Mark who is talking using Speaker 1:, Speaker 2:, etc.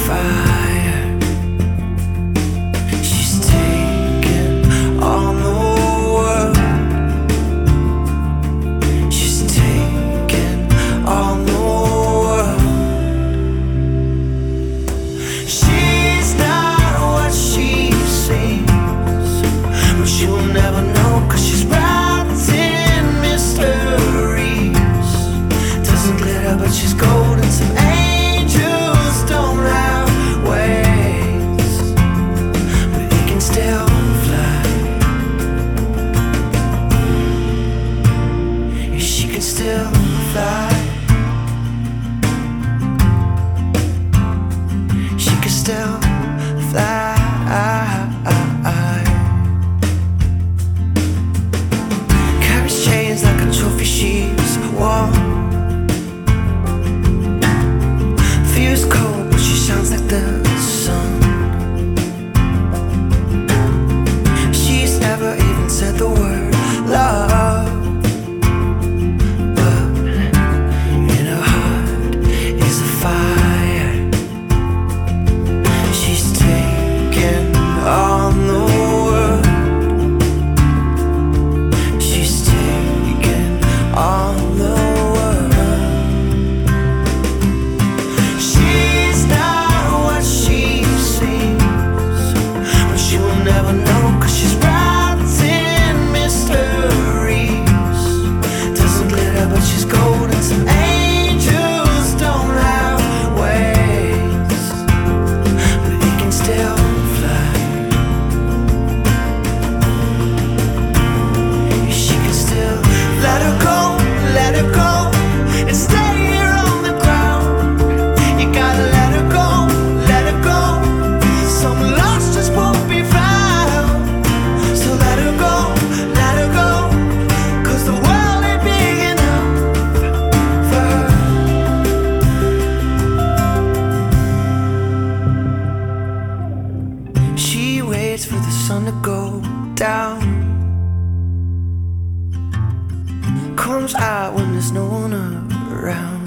Speaker 1: fire. She's taken on the world. She's taken on the world. She's not what she seems, but you'll never know, 'cause she's wrapped in mysteries. Doesn't glitter, but she's golden. Some angels don't have wings, but they can still fly. Yeah, she can still fly. She can still fly. Carries chains like a trophy she's worn. Feels cold, but she shines like the sun. She's never even said the word love, but in her heart is a fire. She's taken on the world. She's taken on the world. She's not what she seems, but you'll never know, 'cause she's wrapped in mysteries. Doesn't glitter, but she's golden. Some angels don't have wings, but they can still fly. She can still let her go, and stay here on the ground. You gotta let her go, some lost just won't be found. So let her go, 'cause the world ain't big enough for her. She waits for the sun to go down, comes out when there's no one around.